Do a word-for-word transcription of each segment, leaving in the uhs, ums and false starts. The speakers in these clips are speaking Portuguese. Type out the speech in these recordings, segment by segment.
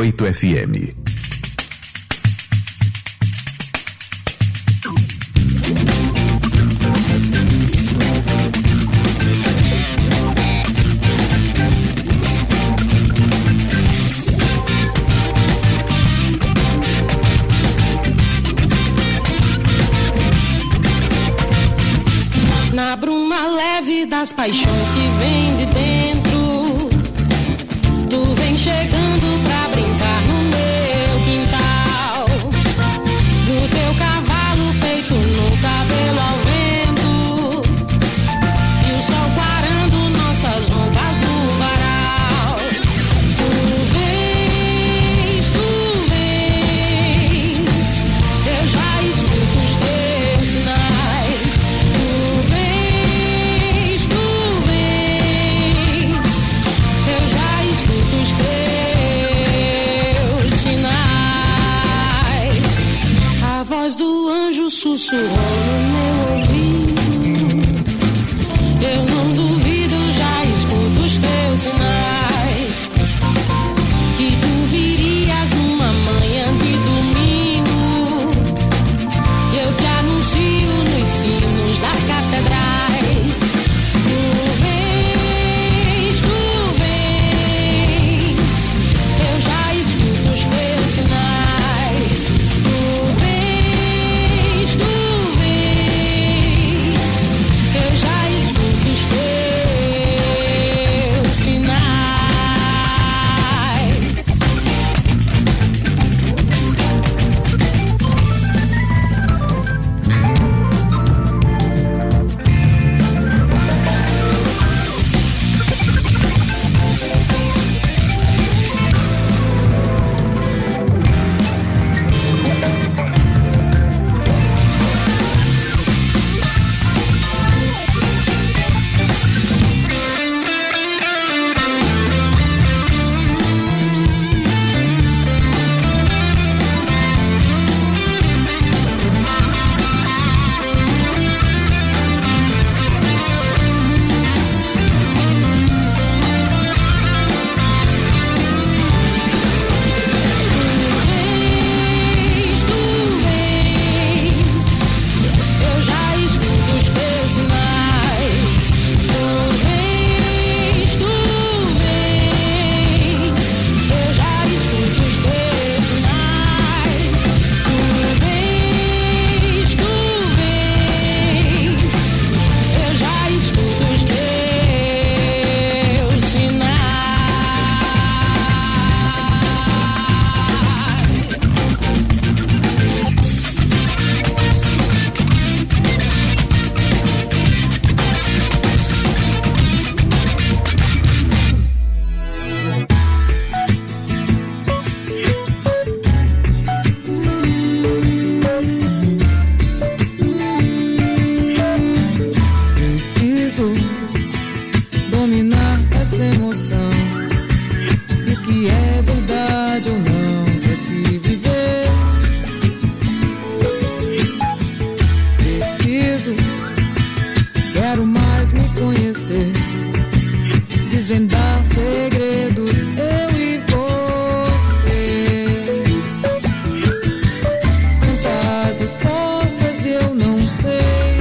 oito F M. Na bruma leve das paixões que vem de dentro, tu vem chegando pra brincar no meu quintal. No teu cavalo, peito no cabelo ao vento, e o sol quarando nossas roupas no varal. Tu vens, tu vens, eu já escuto os teus sinais. Tu vens, tu vens, eu já escuto os teus sinais. A voz do anjo sussurrou no meu ouvido. Eu não duvido, já escuto os teus sinais. Que tu virias numa manhã de domingo. Eu te anuncio nos sinos das catedrais. Tu vens, tu vens, eu já escuto os teus sinais. Tu vens, tu vens, eu já escuto os teus sinais. Preciso dominar essa emoção. E o que é verdade ou não pra se viver. Preciso, quero mais me conhecer, desvendar segredos, eu e você. Tantas respostas eu não sei,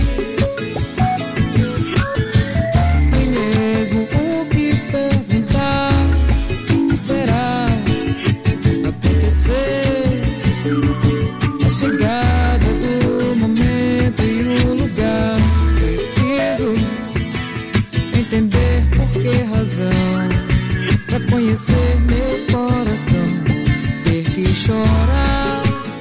nem mesmo o que perguntar. Esperar acontecer a chegada do momento e o lugar. Preciso entender por que razão, pra conhecer meu coração, ter que chorar.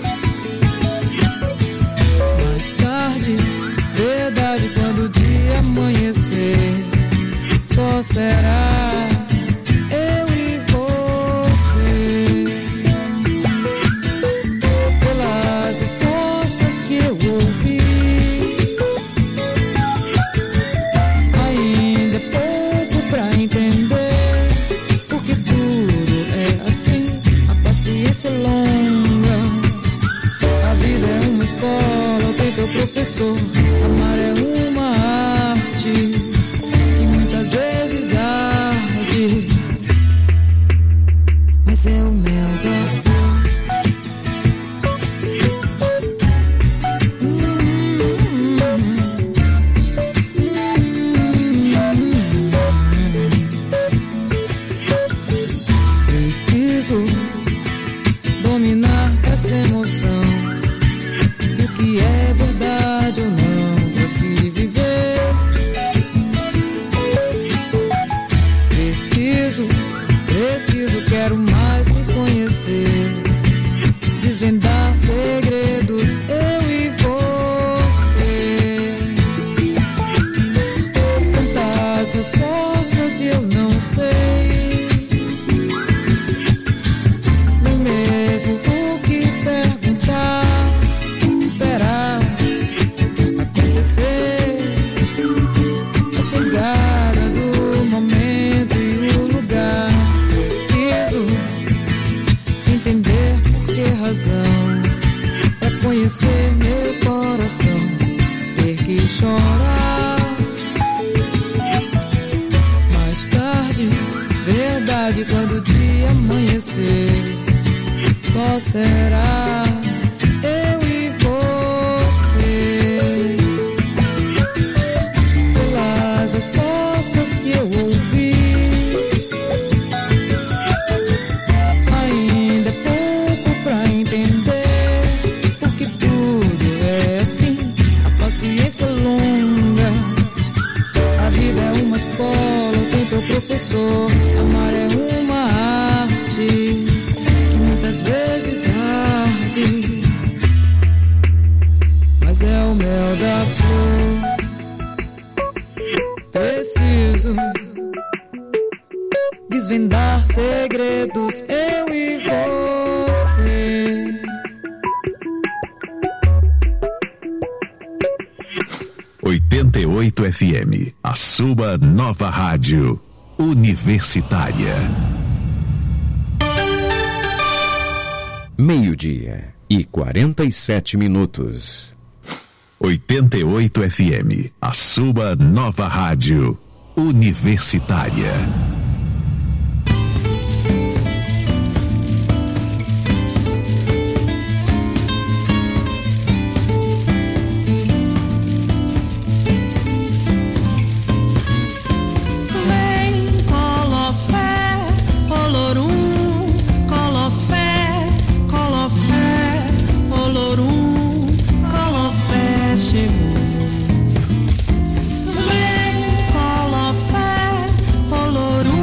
Mais tarde, verdade, quando o dia amanhecer, só será eu e você. Pelas respostas que eu ouvi, ainda é pouco pra entender, porque tudo é assim, a paciência é longa. A vida é uma escola, o tempo é o professor. Amar é uma arte que muitas vezes arde, mas é o mel da Pelas respostas e eu não sei nem mesmo o que perguntar. Esperar acontecer a chegada do momento e o lugar. Preciso entender por que razão, pra conhecer meu coração, ter que chorar. Mais tarde, verdade, quando o dia amanhecer, só será eu e você. Pelas respostas que eu ouvi, ainda é pouco pra entender porque tudo é assim. A paciência é longa, a vida é uma escola, o tempo é o professor. Amar é uma arte que muitas vezes arde, mas é o mel da flor. Preciso desvendar segredos, eu e você. oitenta e oito F M, a sua nova rádio universitária. Meio-dia e quarenta e sete minutos. oitenta e oito F M, a sua nova rádio universitária. Vem, Colofé, Olorum.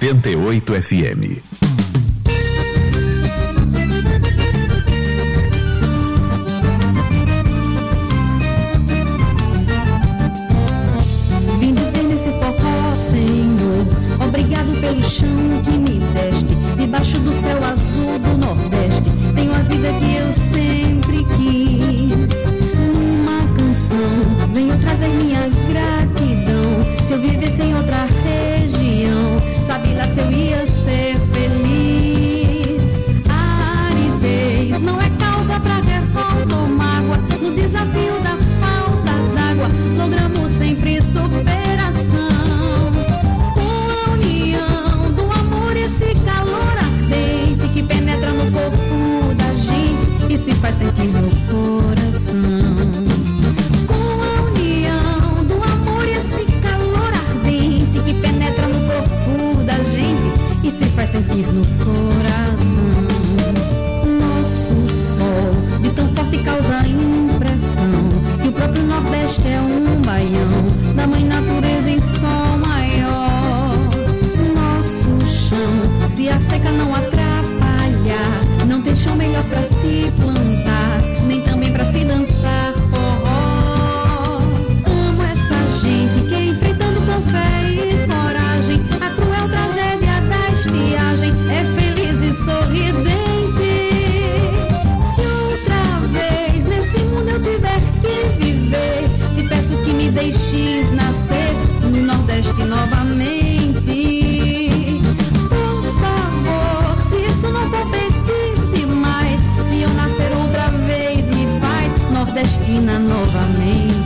oitenta e oito F M. Vim dizer nesse forró, Senhor, obrigado pelo chão que me deste, debaixo do céu azul do Nordeste. Tenho a vida que eu sempre quis. Numa canção venho trazer minha gratidão. Se eu vivesse em outra região, sabe lá se eu ia ser feliz. A aridez não é causa pra revolta ou mágoa. No desafio da falta d'água, logramos sempre superação. Com a união do amor, esse calor ardente que penetra no corpo da gente e se faz sentir meu coração. Com a união do amor, esse calor ardente que penetra no corpo da gente e se faz sentir no coração. Nosso sol de tão forte causa impressão que o próprio Nordeste é um baião da mãe natureza em sol maior. Nosso chão, se a seca não atrapalhar, não tem chão melhor pra se plantar, nem também pra se dançar forró. Amo essa gente que enfrentando com fé e coragem a cruel tragédia da estiagem é feliz e sorridente. Se outra vez nesse mundo eu tiver que viver, te peço que me deixes nascer no Nordeste novamente. Por favor, se isso não for pedir demais, se eu nascer outra vez me faz nordestina novamente.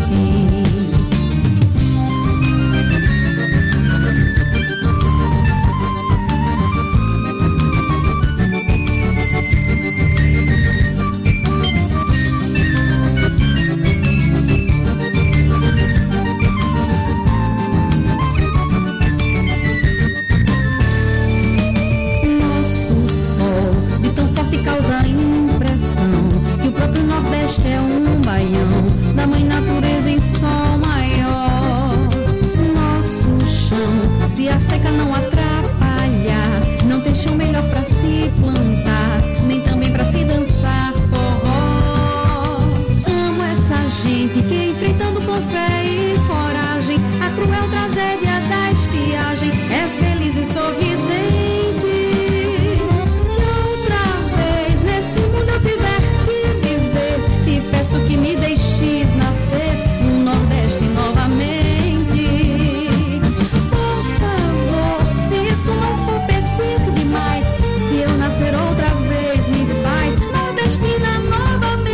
É um baião da mãe natureza em sol maior. Nosso chão, se a seca não atrapalhar, não tem chão melhor pra se plantar, nem também pra se dançar forró. Amo essa gente que enfrentando com fé e coragem a cruel tragédia da estiagem é feliz e sorridente. Se outra vez nesse mundo eu tiver peço que me deixes nascer no Nordeste novamente. Por favor, se isso não for pedir demais, se eu nascer outra vez me faz nordestina novamente.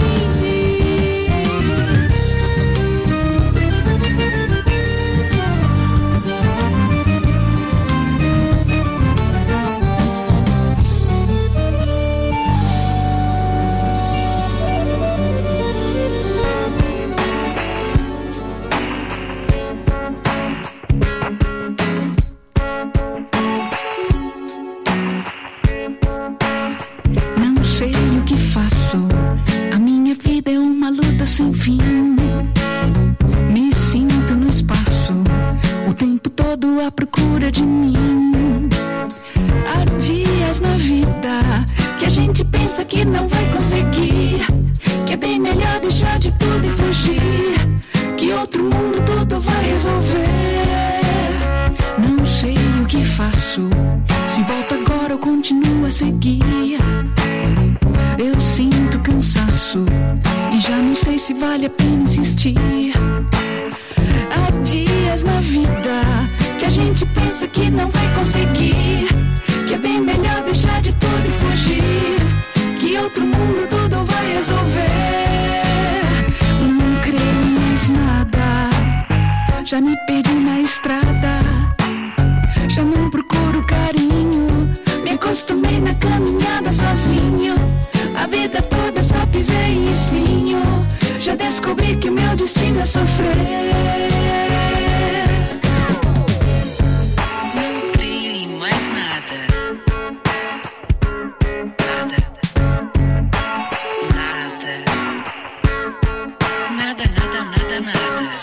Sem fim, me sinto no espaço, o tempo todo à procura de mim. Há dias na vida que a gente pensa que não vai conseguir, que é bem melhor deixar de tudo e fugir, que outro mundo tudo vai resolver. Não sei o que faço, se volto agora ou continuo a seguir. Eu sinto cansaço e já não sei se vale a pena insistir. Há dias na vida que a gente pensa que não vai conseguir, que é bem melhor deixar de tudo e fugir, que outro mundo tudo vai resolver. Não creio em mais nada, já me perdi na estrada, já não procuro carinho, me acostumei na caminhada sozinho. A vida toda só pisei em espinho, já descobri que o meu destino é sofrer. Não creio em mais nada, nada, nada, nada, nada, nada, nada.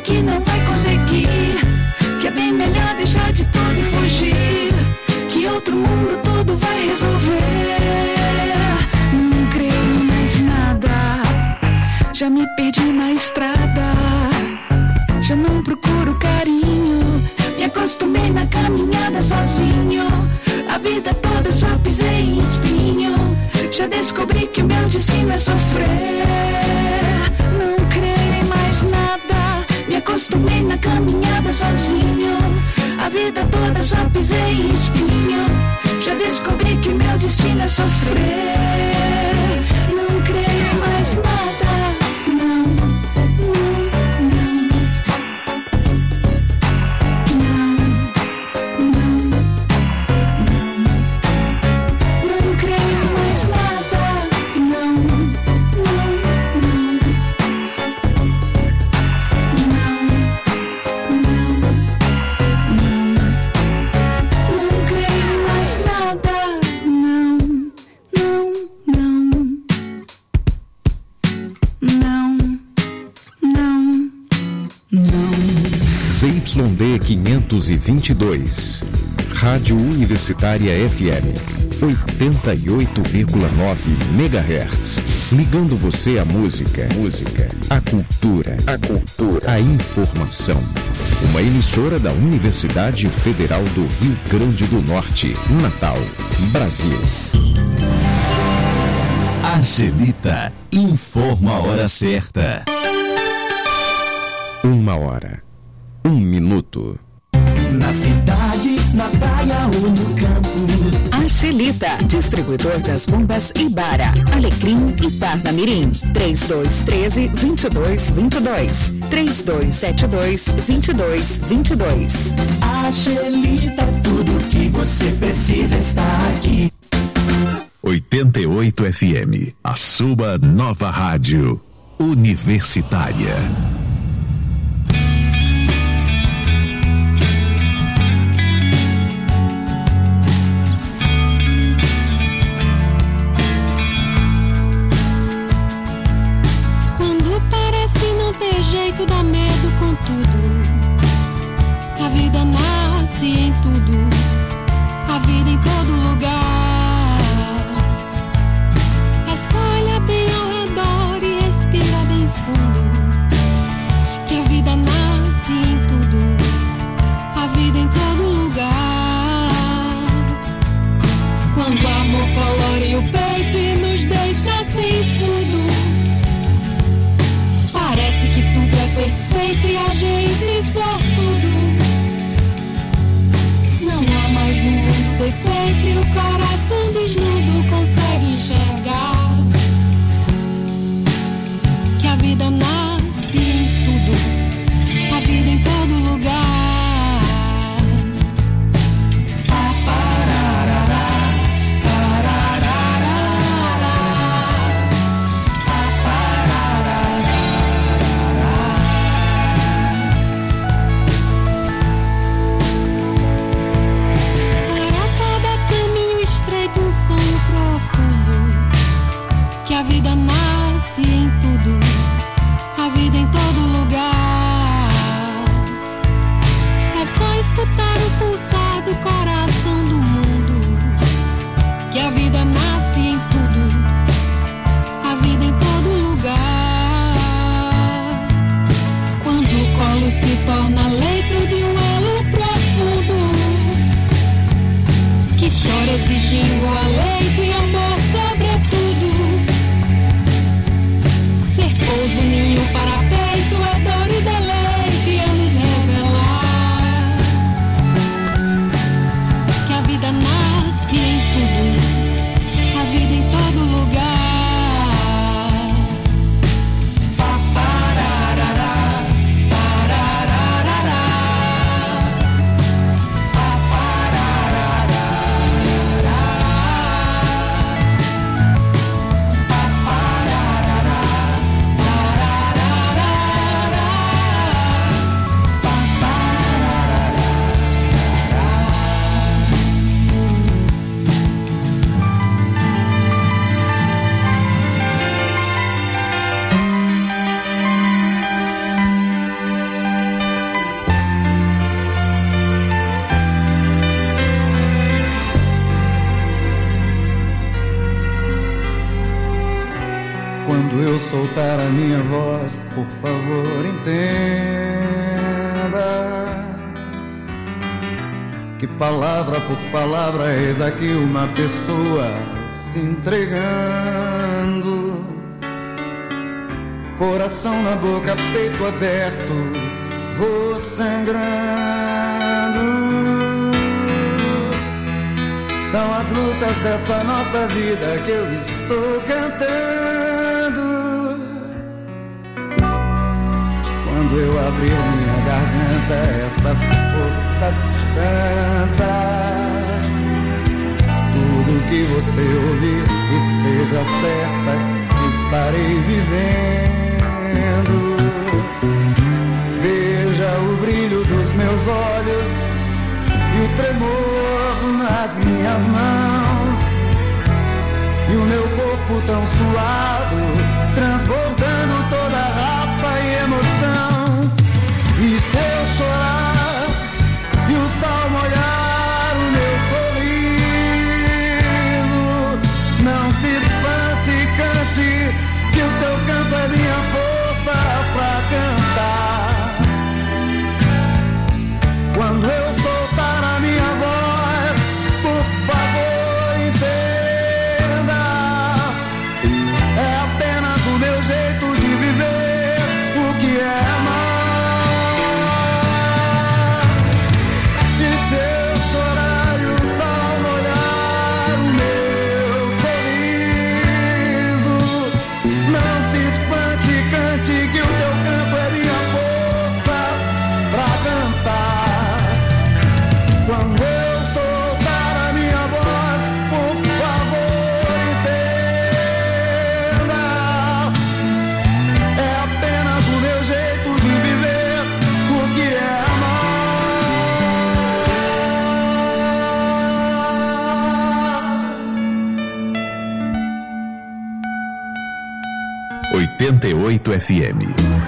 que não vai conseguir, que é bem melhor deixar de tudo e fugir, que outro mundo todo vai resolver. Não creio mais nada, já me perdi na estrada, já não procuro carinho, me acostumei na caminhada sozinho, a vida toda só pisei em espinho, já descobri que o meu destino é sofrer. Não creio em mais nada, me acostumei na caminhada sozinho, a vida toda só pisei em espinho, já descobri que o meu destino é sofrer. Não creio em mais nada, não, não, não, não, não, não creio em mais nada, não, não, não, não, não creio em mais nada, não, não, não, não, não, não. Z Y D quinhentos e vinte e dois, Rádio Universitária F M, oitenta e oito vírgula nove megahertz, ligando você à música, música, à cultura, a cultura, a informação. Uma emissora da Universidade Federal do Rio Grande do Norte, Natal, Brasil. Angelita informa a hora certa. Uma hora, um minuto. Na cidade, na praia ou no campo. Angelita, distribuidor das bombas Ibara, Alecrim e Parnamirim. trinta e dois, treze, vinte e dois, vinte e dois. trinta e dois, setenta e dois, vinte e dois, vinte e dois. Angelita, tudo que você precisa está aqui. oitenta e oito F M, a sua nova rádio universitária. Quando parece não ter jeito, dá medo com tudo. A vida nasce em tudo, a vida em todo lugar. É só olhar bem ao redor e respirar bem fundo, que a vida nasce em tudo, a vida em todo lugar. Quando o amor colore o peito e nos deixa assim escudo, parece que tudo é perfeito e a gente sortudo. Não há mais no mundo defeito e o coração desnudo consegue enxergar que a vida nasce em tudo, a vida em todo lugar. Pa, pararará, parararará, pa, parararará. Para cada caminho estreito um sonho profuso, que a vida nasce em tudo, a vida em todo lugar. É só escutar o pulsar do coração do mundo, que a vida nasce em tudo, a vida em todo lugar. Quando o colo se torna leito de um elo profundo, que chora exigindo aleito e amor sobretudo. Ser pouso, ninho, parapeito é dor e deleite a nos revelar que a vida nasce em tudo, a vida em todo lugar. Pa, pararará, parararará, pa, parararará. soltar a minha voz, por favor, entenda que palavra por palavra eis aqui uma pessoa se entregando, coração na boca, peito aberto, vou sangrando. São as lutas dessa nossa vida que eu estou cantando. Quando eu abrir minha garganta, essa força tanta, tudo que você ouvir, esteja certa, estarei vivendo. Veja o brilho dos meus olhos e o tremor nas minhas mãos, e o meu corpo tão suado, transbordando toda a raça e emoção. E se eu chorar e o sol molhar o meu sorriso, não se espante, cante, que o teu canto é minha força pra cantar. Quando eu soltar a minha voz, por favor, entenda, é apenas o meu jeito de viver o que é amar. E se eu chorar e o sol molhar o meu sorriso, não se espante, cante, que o teu canto é minha força pra cantar. Quando eu soltar a minha voz, por favor, entenda, é apenas o meu jeito de viver o que é amar. oitenta e oito F M.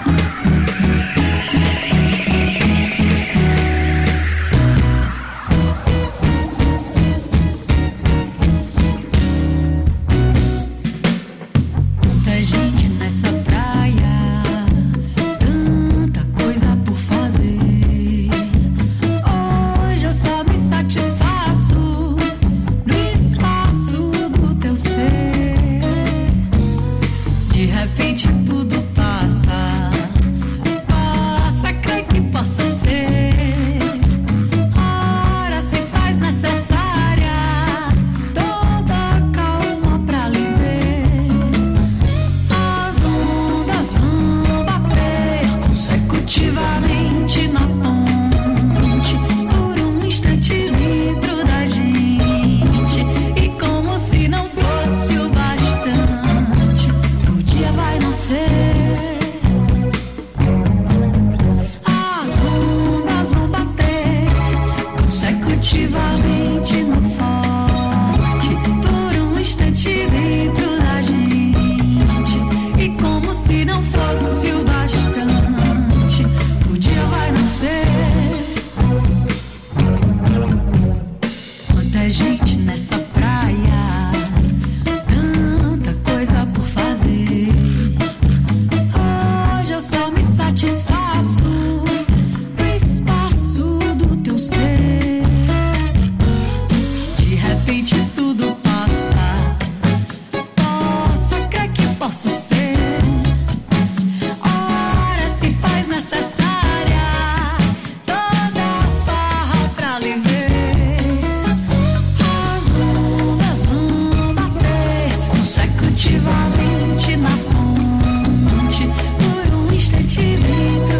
Tanta gente nessa praia, tanta coisa por fazer. Hoje eu só me satisfaço no espaço do teu ser. De repente tudo passa, passa, creio que possa ser. Ora se faz necessária toda a calma pra lhe ver. As ondas vão bater consecutivamente na ponte, por um instante dentro da gente, e como se não fosse o bastante, o dia vai nascer. As ondas vão bater consecutivamente no forte, por um instante dentro da gente, e como se não fosse o bastante, o dia vai nascer. Quanta gente nessa praia, tanta coisa por fazer. Hoje eu só me satisfaço no espaço do teu ser. De repente tudo passa, possa crer que possa ser. Ora se faz necessária toda a farra pra lhe ver. As ondas vão bater consecutivamente na ponte, por um instante dentro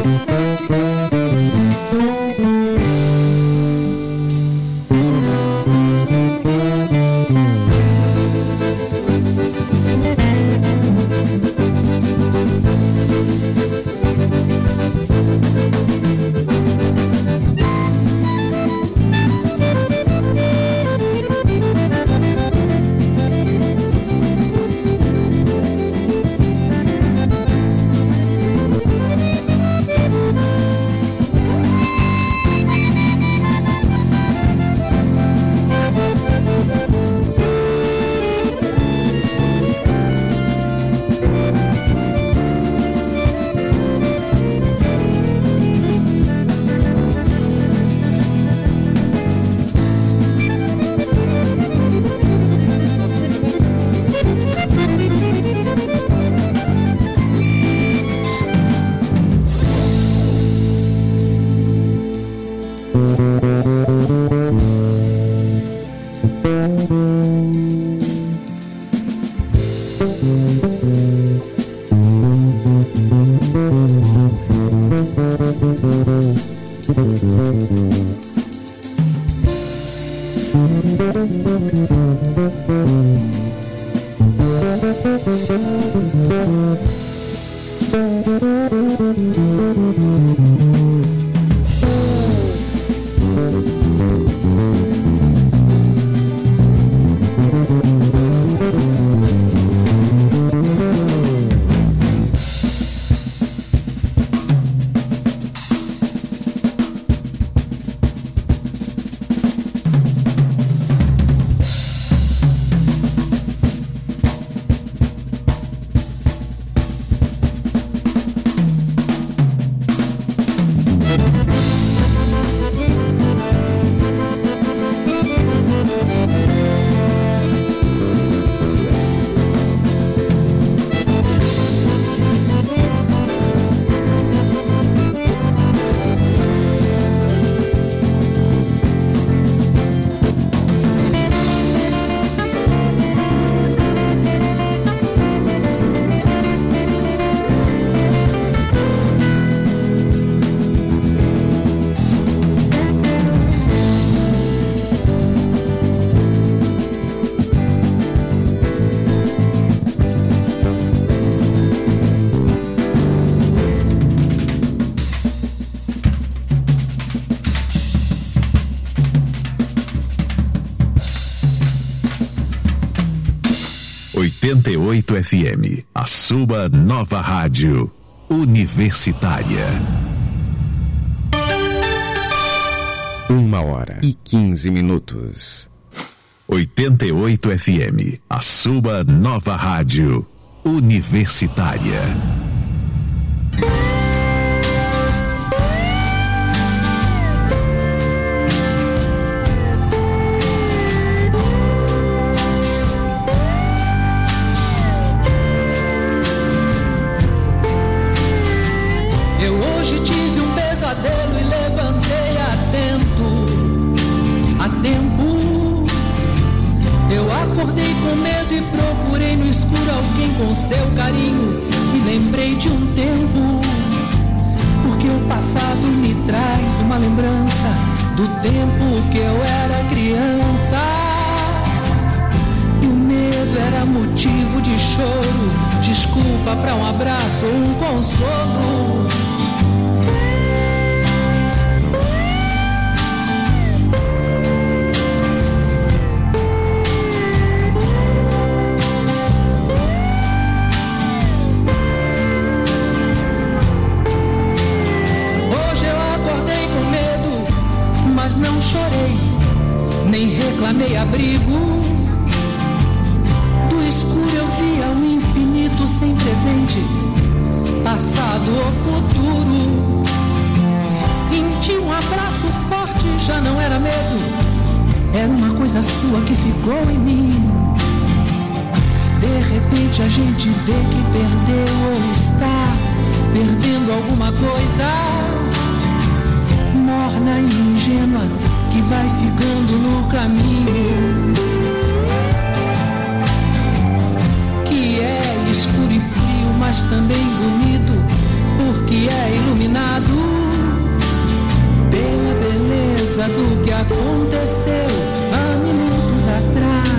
oitenta e oito F M, a sua nova rádio universitária. Uma hora e quinze minutos. oitenta e oito F M, a sua nova rádio universitária. Acordei com medo e procurei no escuro alguém com seu carinho. Me lembrei de um tempo, porque o passado me traz uma lembrança do tempo que eu era criança. E o medo era motivo de choro, desculpa pra um abraço ou um consolo. Não chorei, nem reclamei abrigo. Do escuro eu via o infinito sem presente, passado ou futuro. Senti um abraço forte, já não era medo, era uma coisa sua que ficou em mim. De repente a gente vê que perdeu ou está perdendo alguma coisa morna e ingênua que vai ficando no caminho, que é escuro e frio, mas também bonito, porque é iluminado. iluminado pela beleza do que aconteceu há minutos atrás.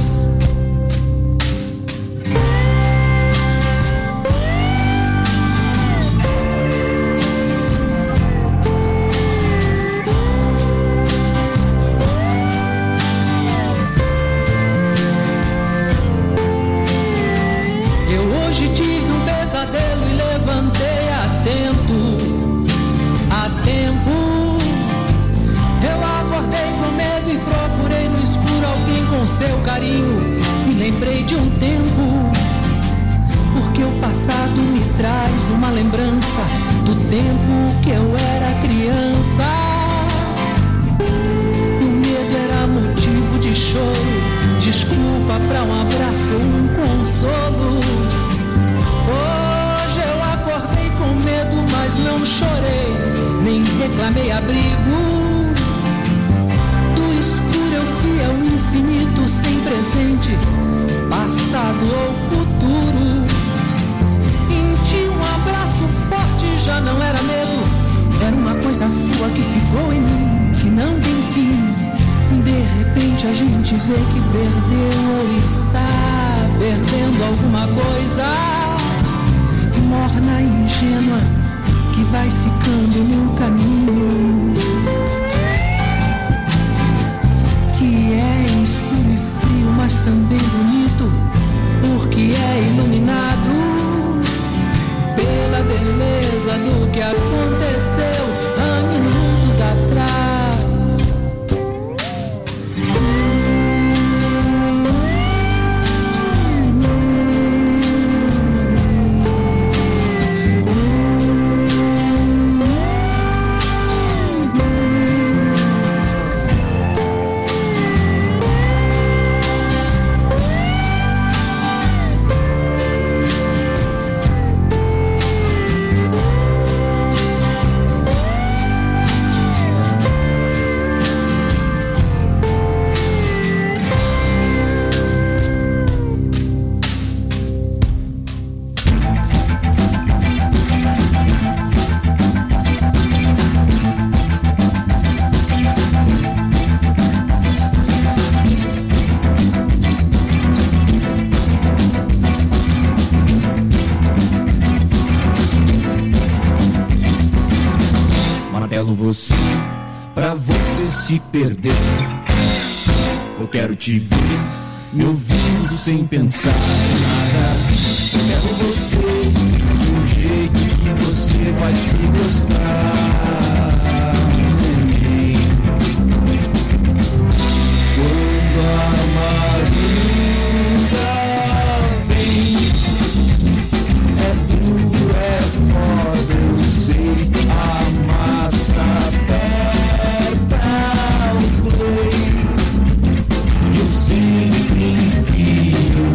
Hoje tive um pesadelo e levantei a tempo, a tempo. Eu acordei com medo e procurei no escuro alguém com seu carinho. Me lembrei de um tempo, porque o passado me traz uma lembrança do tempo que eu era criança. E o medo era motivo de choro, desculpa pra um abraço ou um consolo. Hoje eu acordei com medo, mas não chorei, nem reclamei abrigo. Do escuro eu vi ao infinito sem presente, passado ou futuro. Senti um abraço forte, já não era medo, era uma coisa sua que ficou em mim, que não tem fim. De repente a gente vê que perdeu ou está perdendo alguma coisa. Morna e ingênua que vai ficando no caminho, que é escuro e frio, mas também bonito, porque é iluminado pela beleza do que aconteceu há minutos atrás. Você, pra você se perder, eu quero te ver, me ouvindo sem pensar em nada. Eu quero você de um jeito que você vai se gostar. Quando a madruga vem, é duro, é foda, eu sei, a massa aperta o play, eu sempre enfio.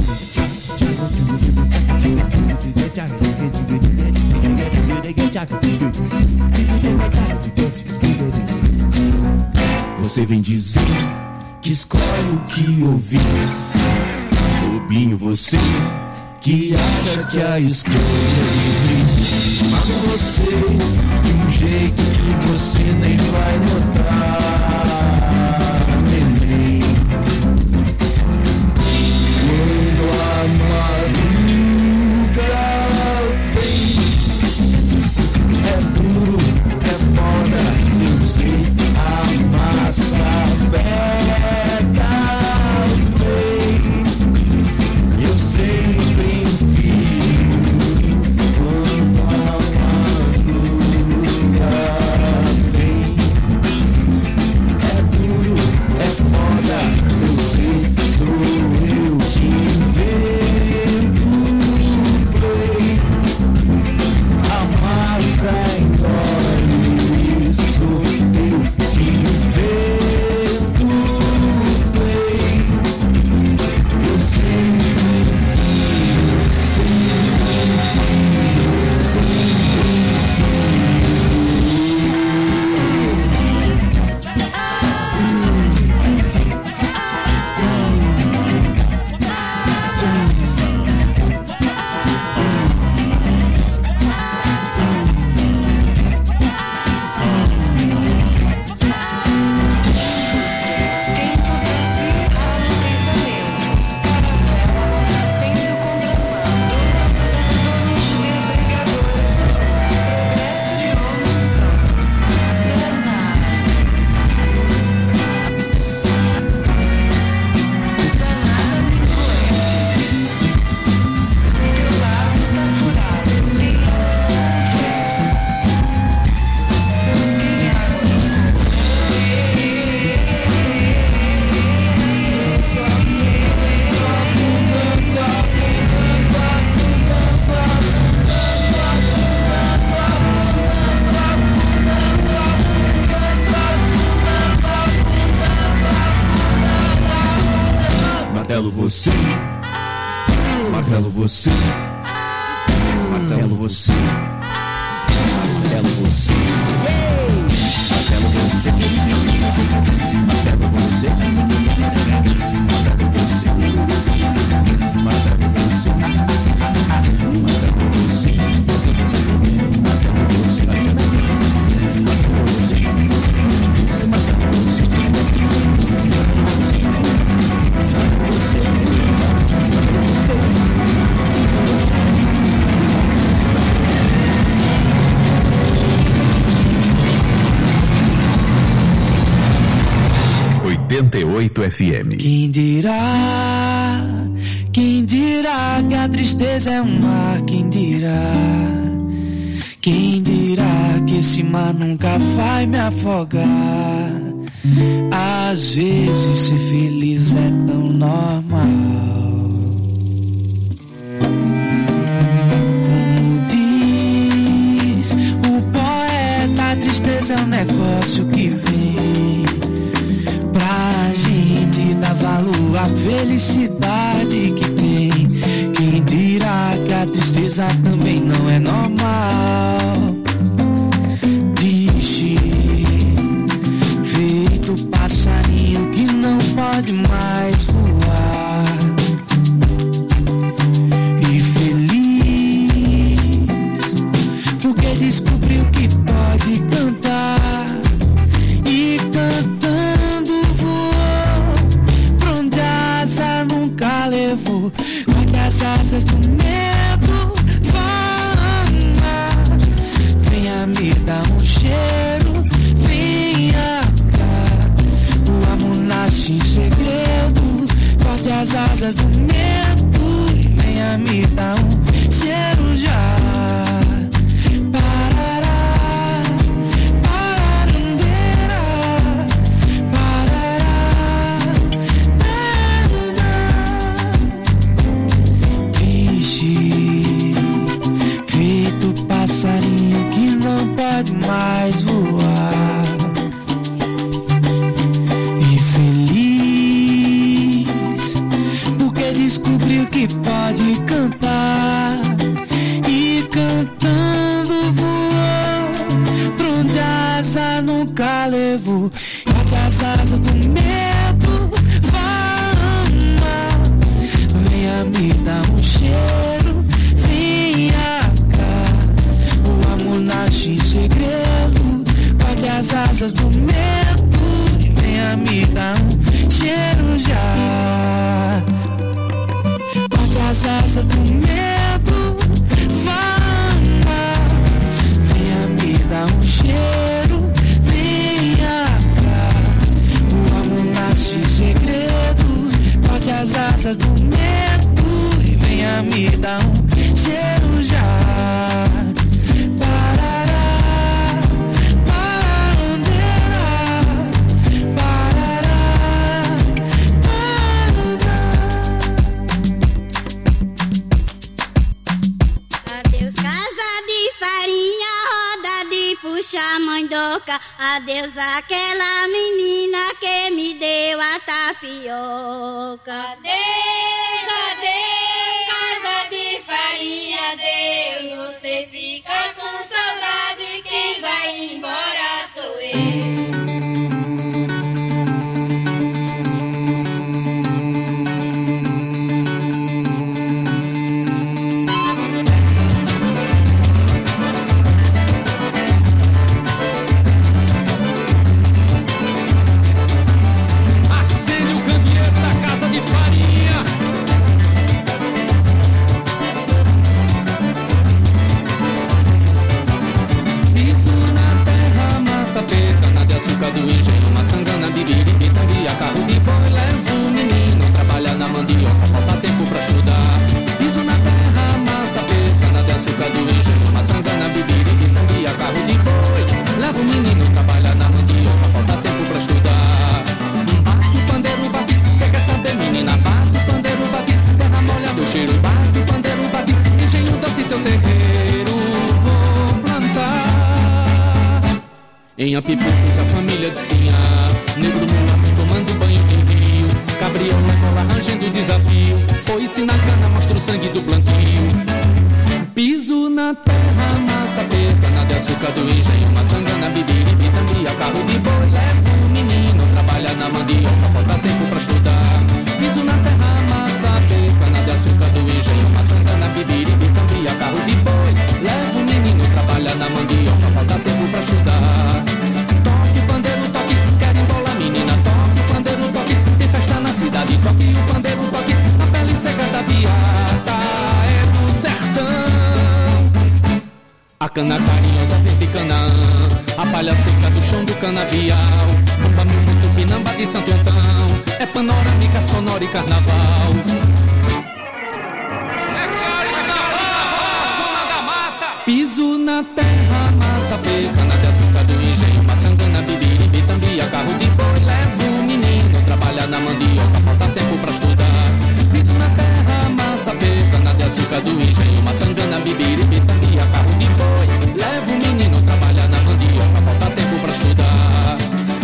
Você vem dizer que escolhe o que ouvir, bobinho você que acha que a escolha existe. Mago você de um jeito que você nem vai notar, neném. Quando a madruga vem, é duro, é foda, eu sei, a massa aperta o play, eu sempre enfio. Quando a madruga vem, é martelo você, martelo você, martelo você, martelo você, martelo você, martelo você, martelo você, martelo você, martelo você, oitenta e oito F M. Quem dirá, quem dirá que a tristeza é um mar, quem dirá, quem dirá que esse mar nunca vai me afogar. Às vezes ser feliz é tão normal. Como diz o poeta, a tristeza é um negócio que vem pra gente dar valor à felicidade que tem. Quem dirá que a tristeza também não é normal. Triste, feito passarinho que não pode mais voar. E feliz, porque descobriu que pode cantar. E cantando voou pra onde a asa nunca levou. Porque as asas do medo vão. Venha me dar um cheiro, venha cá. O amor nasce em segredo. Corte as asas do medo e venha me dar um cheiro já. Passarinho que não pode mais voar. E feliz, porque descobriu que pode cantar. E cantando voou pra onde a asa nunca levou. Corte as asas do medo, vá, venha me dar um cheiro, venha. Nasce em segredo, corte as asas do medo e venha me dar um cheiro já. Corte as asas do medo, vá, venha me dar um cheiro, venha cá. O amor nasce em segredo, corte as asas do medo e venha me dar um cheiro já. Mandoca, adeus aquela menina que me deu a tapioca. Adeus, adeus, casa de farinha, adeus. Você fica com saudade, quem vai embora sou eu. Do engenho, maçangana, biriri, pitanga, carro de boi, levo o menino, trabalha na mandioca, falta tempo pra estudar. Piso na terra, massa, cana de açúcar do engenho, maçangana, biriri, pitanga, carro de boi, levo o menino, trabalha na mandioca, falta tempo pra estudar. Bate o pandeiro, bate, cê quer saber, menina, bate o pandeiro, bate, terra molhada, o cheiro, bate o pandeiro, bate, engenho doce, teu terreiro, vou plantar. Em Apipucos a família de Sinhá, negro mulato tomando banho de rio, cabriola, cola, abrangendo o desafio. Foi-se na cana, mostra o sangue do plantio. Piso na terra, massa, pé, cana de açúcar do engenho, maçangana, bibiribi, tambia, carro de boi, levo o menino, trabalha na mandioca, falta tempo pra estudar. Piso na terra, massa, pé, cana de açúcar do engenho, maçangana, bibiribi, tambia, carro de boi, levo o menino, trabalha na mandioca, falta tempo pra estudar. Toque o pandeiro, toque, quero embolar menina, toque o pandeiro, toque, tem festa na cidade, toque o pandeiro, toque, a pele seca da beata é do sertão. A cana carinhosa verde Canaã, a palha seca do chão do canavial, o caminho do Pinamba de Santo Antão, é panorâmica, sonora e carnaval. Piso na terra, massa, pé, cana de açúcar do engenho, maçangana, bibiribi, tambia, carro de boi, levo o menino, trabalha na mandioca, falta tempo pra estudar. Piso na terra, massa, pé, cana de açúcar do engenho, maçangana, bibiribi, tambia, carro de boi, levo o menino, trabalha na mandioca, falta tempo pra estudar.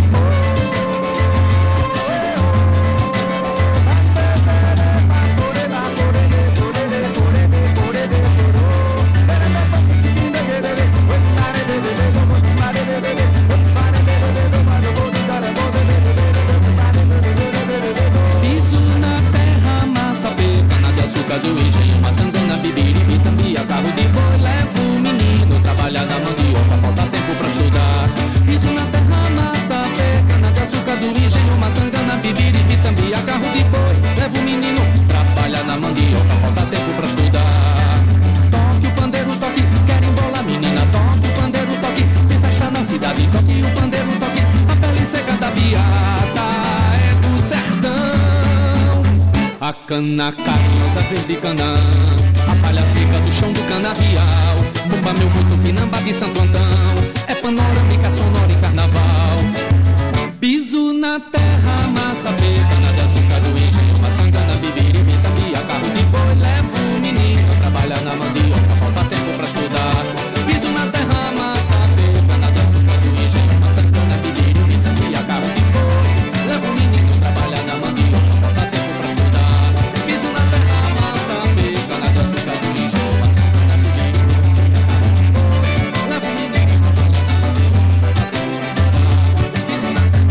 Piso na terra, massa, pé, cana de açúcar do engenho, maçangana, bibiribi, tambia, carro de boi, levo o menino, trabalha na mandioca, falta tempo pra estudar. Piso na terra, massa, pé, cana de açúcar do engenho, maçangana, bibiribi, tambia, carro de boi, levo o menino, trabalha na mandioca, falta tempo pra estudar. Toque o pandeiro, toque, quero embolar menina, toque o pandeiro, toque, tem festa na cidade, toque o pandeiro, toque, a pele seca da beata é do sertão. A cana carinhosa verde Canaã, a palha seca do chão do canavial, bomba meu muito Pinamba de Santo Antão, é panorâmica, sonora e carnaval. Piso na terra, massa, pé, cana de açúcar do engenho, maçangana, bibiribi, tambia, carro de boi, levo o menino, trabalha na mandioca, falta tempo pra estudar. Piso na terra, massa, pé, cana de açúcar do engenho, maçangana, bibiribi, tambia, carro de boi, levo o menino, trabalha na mandioca, falta tempo pra estudar. Piso na terra, massa, pé, cana de açúcar do engenho, maçangana, bibiribi, tambia, carro de boi, levo o menino, trabalha na mandioca, falta tempo pra estudar. Piso na terra,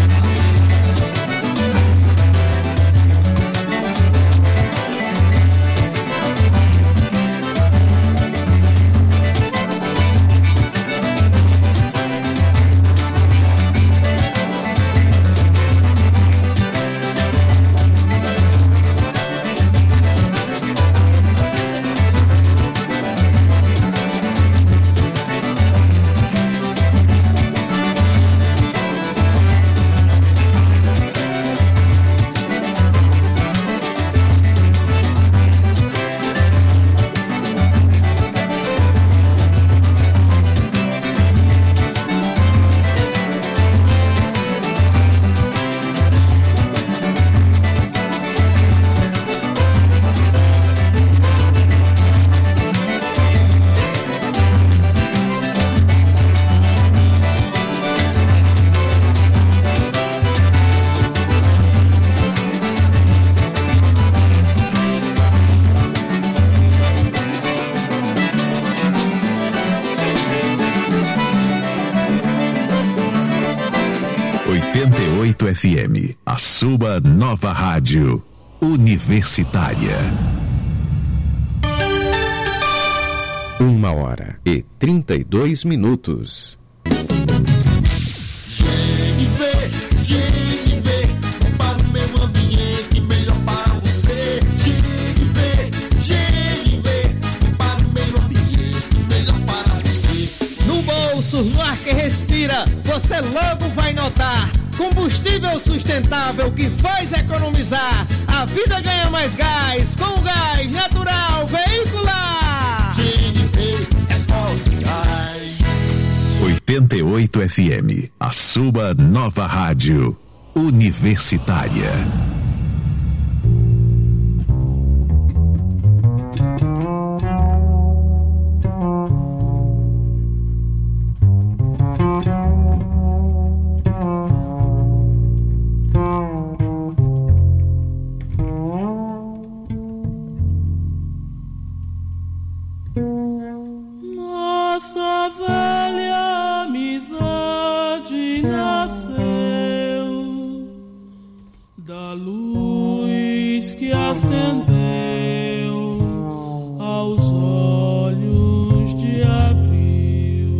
oitenta e oito F M, a sua nova rádio universitária. Uma hora e trinta e dois minutos. G N V, G N V, para o meio ambiente melhor para você. G N V, G N V, para o meio ambiente melhor para você. No bolso, no ar que respira, você logo vai notar. Combustível sustentável que faz economizar. A vida ganha mais gás com gás natural veicular. G N V é forte gás. oitenta e oito F M, a sua nova rádio universitária. velha amizade nasceu da luz que acendeu aos olhos de abril.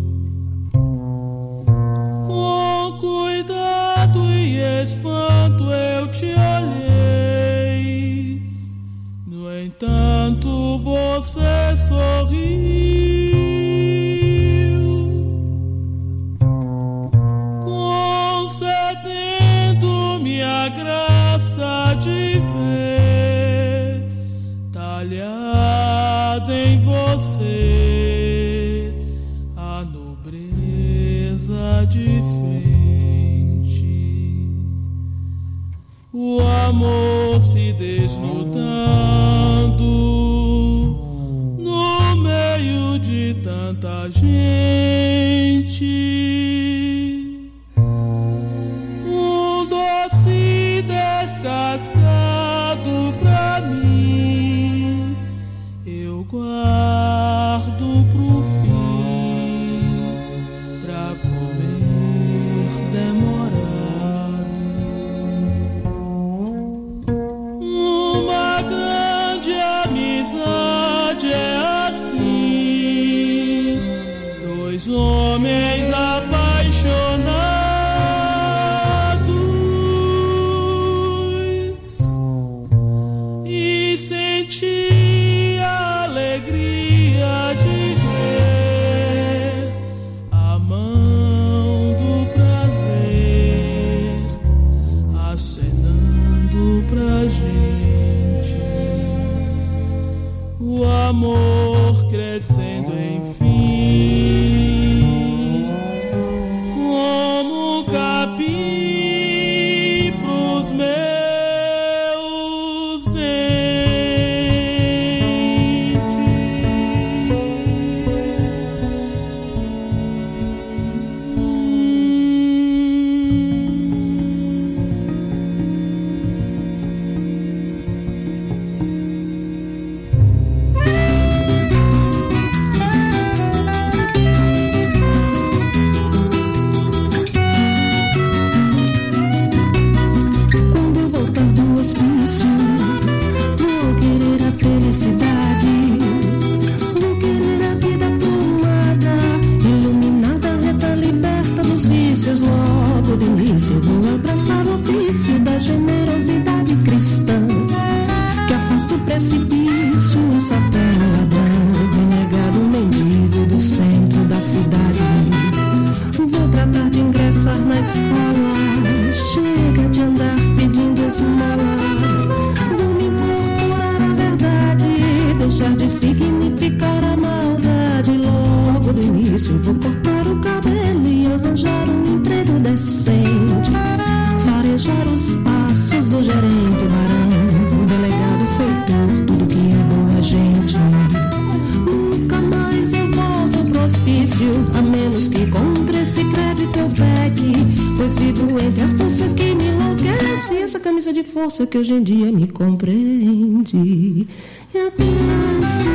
Com cuidado e espanto eu te olhei, no entanto você sorriu, concedendo-me a graça de ver talhada em você a nobreza de frente, o amor se desnudando no meio de tanta gente, um doce descascado pra mim eu guardo pro fim, pra comer demorado. Uma grande amizade é assim, dois homens apaixonados, e senti a alegria de ver a mão do prazer acenando pra gente, o amor crescendo enfim, como um capim pros meus dentes. Quando eu voltar do hospício, vou querer a felicidade, vou querer a vida plumada, iluminada, reta, liberta dos vícios. Logo do início vou abraçar o ofício da generosidade cristã, que afasta o precipício, um satélite ladrão, renegado mendigo do centro da cidade. Vou tratar de ingressar na escola, chega de andar pedindo esmola. Vou me incorporar à verdade, deixar de significar a maldade. Logo do início vou cortar o cabelo e arranjar um emprego decente, farejar os passos do gerente barão, o delegado feitor, tudo que é boa gente. Nunca mais eu volto pro hospício, a menos que contra esse crédito eu pegue, pois vivo entre a força que me enlouquece e essa camisa de força que hoje em dia me compreende. E a classe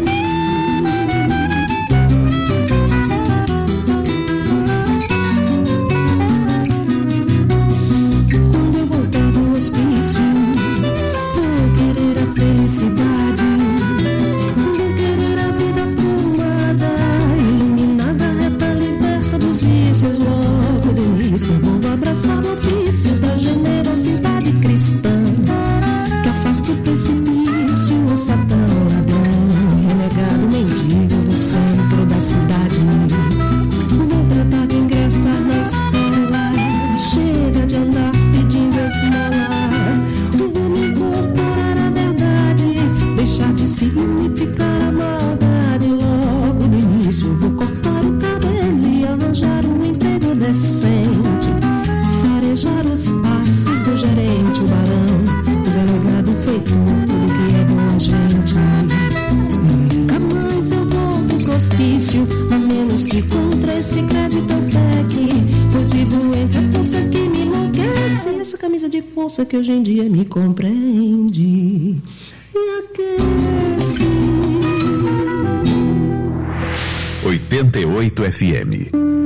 quando eu voltar do hospício, vou querer a felicidade, vou querer a vida plumada, iluminada, reta, liberta dos vícios. Logo do início vou abraçar o ofício da generosidade cristã, que afasta o precipício, o satã ladrão, renegado mendigo do centro da cidade. Vou tratar de ingressar na escola, chega de andar pedindo esmola. Vou me incorporar à verdade, deixar de significar a maldade. Logo no início vou cortar o cabelo e arranjar um emprego decente, farejar os passos do gerente, o barão, o delegado feitor, tudo que é boa gente. Nunca mais eu volto pro hospício, a menos que contra esse crédito eu pegue, pois vivo entre a força que me enlouquece e essa camisa de força que hoje em dia me compreende e aquece. oitenta oitenta e oito F M.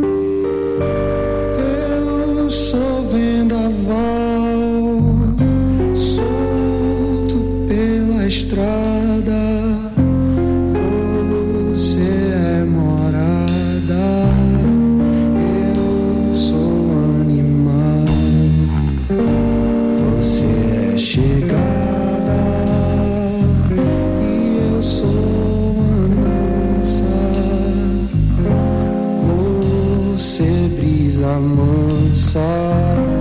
Eu sou vendaval, solto pela estrada. Você é morada, eu sou animal. Você é chegada e eu sou mansa. Você brisa mansa.